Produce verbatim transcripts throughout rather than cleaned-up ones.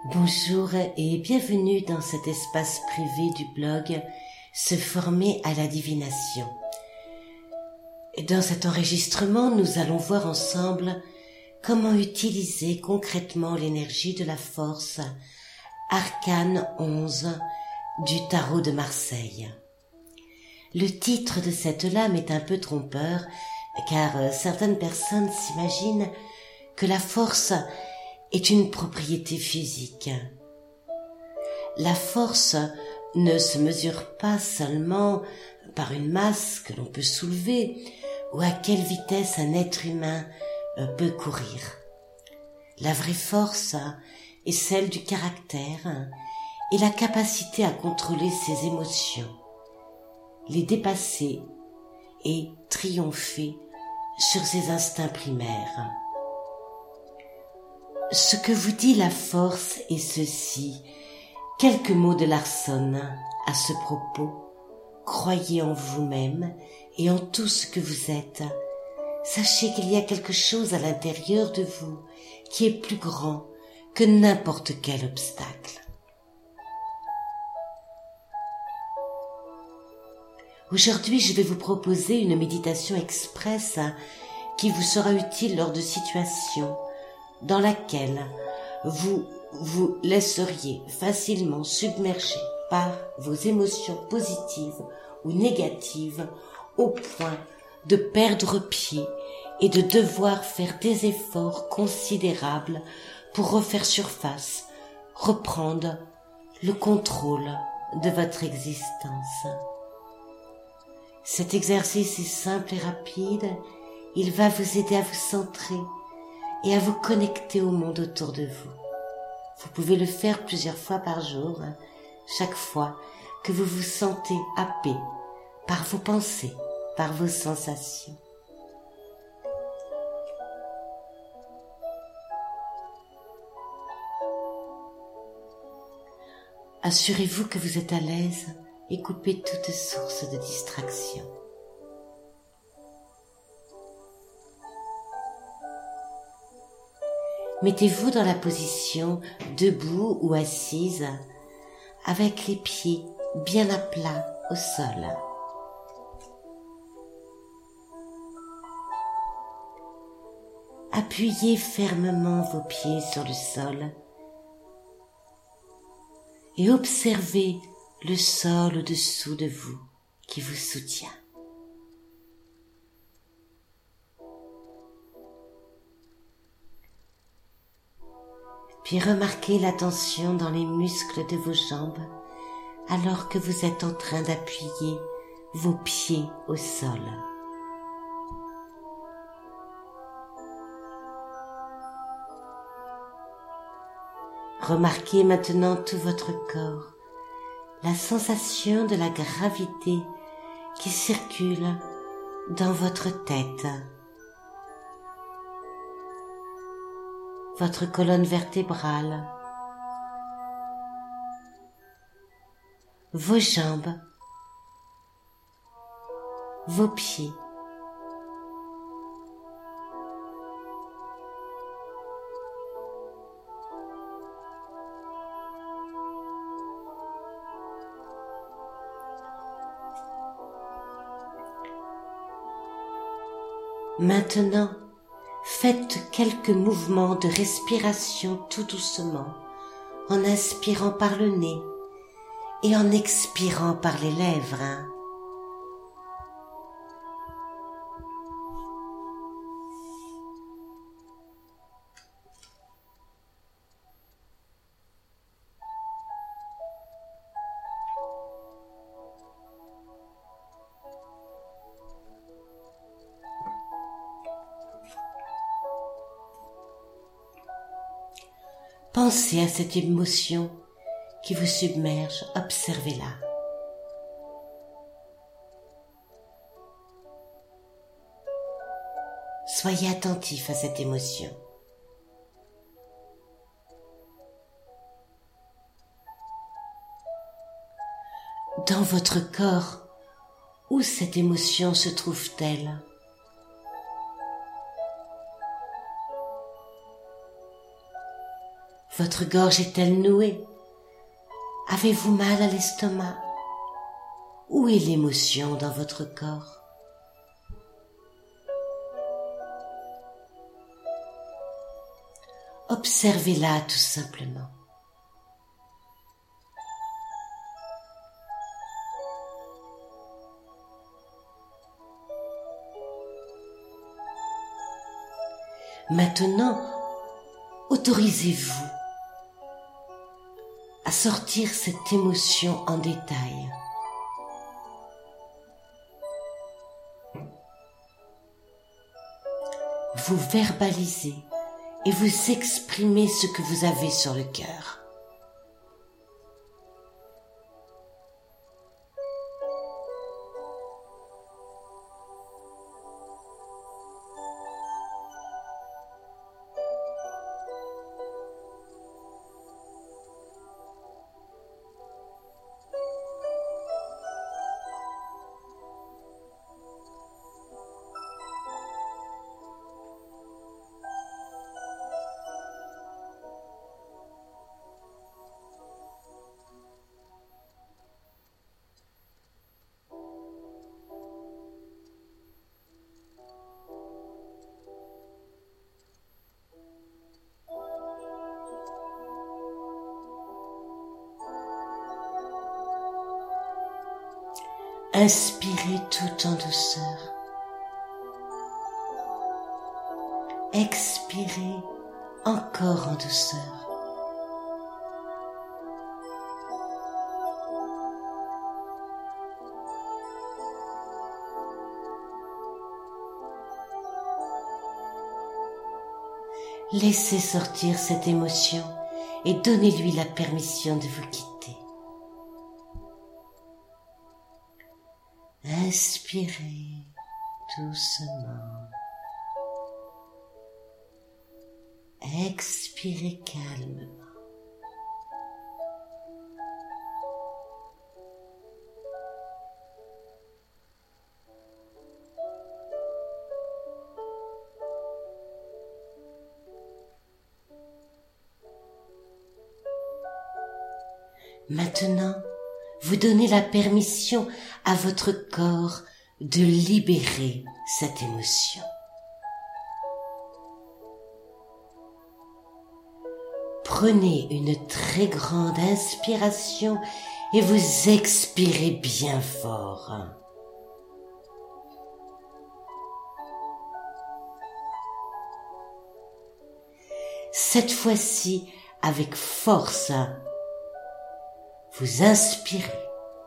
Bonjour et bienvenue dans cet espace privé du blog Se former à la divination. Dans cet enregistrement, nous allons voir ensemble comment utiliser concrètement l'énergie de la force Arcane onze du tarot de Marseille. Le titre de cette lame est un peu trompeur car certaines personnes s'imaginent que la force est une propriété physique. La force ne se mesure pas seulement par une masse que l'on peut soulever ou à quelle vitesse un être humain peut courir. La vraie force est celle du caractère et la capacité à contrôler ses émotions, les dépasser et triompher sur ses instincts primaires. Ce que vous dit la force est ceci. Quelques mots de Larsson à ce propos. Croyez en vous-même et en tout ce que vous êtes. Sachez qu'il y a quelque chose à l'intérieur de vous qui est plus grand que n'importe quel obstacle. Aujourd'hui, je vais vous proposer une méditation express qui vous sera utile lors de situations dans laquelle vous vous laisseriez facilement submerger par vos émotions positives ou négatives au point de perdre pied et de devoir faire des efforts considérables pour refaire surface, reprendre le contrôle de votre existence. Cet exercice est simple et rapide, il va vous aider à vous centrer et à vous connecter au monde autour de vous. Vous pouvez le faire plusieurs fois par jour, chaque fois que vous vous sentez happé par vos pensées, par vos sensations. Assurez-vous que vous êtes à l'aise et coupez toute source de distraction. Mettez-vous dans la position debout ou assise avec les pieds bien à plat au sol. Appuyez fermement vos pieds sur le sol et observez le sol au-dessous de vous qui vous soutient. Puis remarquez la tension dans les muscles de vos jambes alors que vous êtes en train d'appuyer vos pieds au sol. Remarquez maintenant tout votre corps, la sensation de la gravité qui circule dans votre tête. Votre colonne vertébrale, vos jambes, vos pieds. Maintenant, faites quelques mouvements de respiration tout doucement, en inspirant par le nez et en expirant par les lèvres. Pensez à cette émotion qui vous submerge, observez-la. Soyez attentif à cette émotion. Dans votre corps, où cette émotion se trouve-t-elle ? Votre gorge est-elle nouée? Avez-vous mal à l'estomac? Où est l'émotion dans votre corps? Observez-la tout simplement. Maintenant, autorisez-vous à sortir cette émotion en détail. Vous verbalisez et vous exprimez ce que vous avez sur le cœur. Inspirez tout en douceur. Expirez encore en douceur. Laissez sortir cette émotion et donnez-lui la permission de vous quitter. Inspirez doucement. Expirez calmement. Maintenant, vous donnez la permission à votre corps de libérer cette émotion. Prenez une très grande inspiration et vous expirez bien fort. Cette fois-ci, avec force, vous inspirez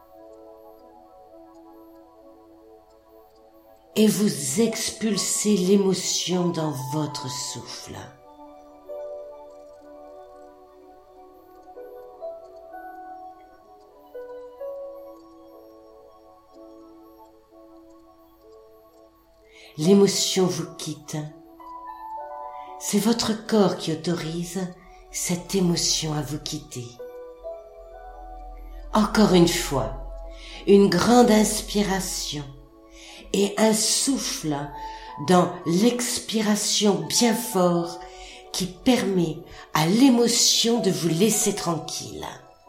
et vous expulsez l'émotion dans votre souffle. L'émotion vous quitte. C'est votre corps qui autorise cette émotion à vous quitter. Encore une fois, une grande inspiration et un souffle dans l'expiration bien fort qui permet à l'émotion de vous laisser tranquille.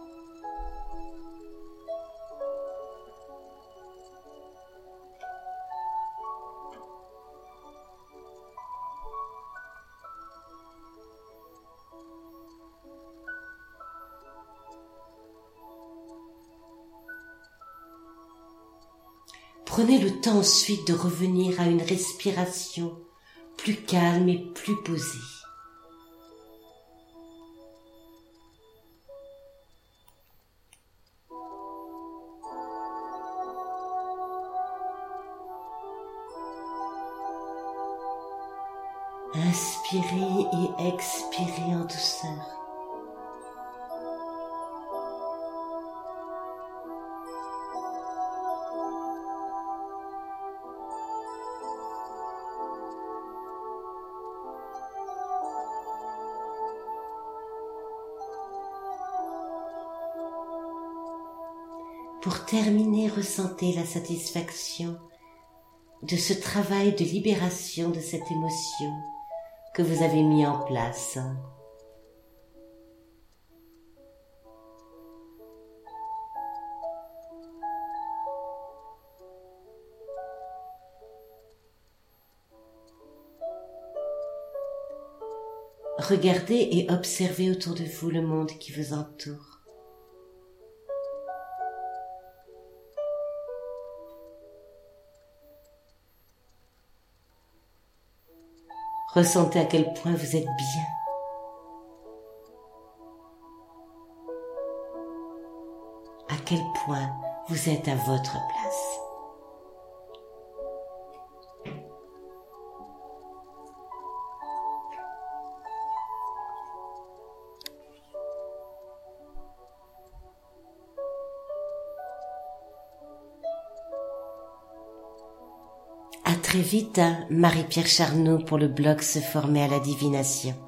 Prenez le temps ensuite de revenir à une respiration plus calme et plus posée. Inspirez et expirez en douceur. Pour terminer, ressentez la satisfaction de ce travail de libération de cette émotion que vous avez mis en place. regardez et observez autour de vous le monde qui vous entoure. Ressentez à quel point vous êtes bien. À quel point vous êtes à votre place. À très vite, hein, Marie-Pierre Charnoux pour le blog Se former à la divination.